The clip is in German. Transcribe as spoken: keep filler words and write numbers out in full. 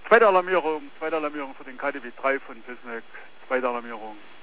Zweite Alarmierung, zweite Alarmierung für den K D W drei von Pisneck. Zweite Alarmierung.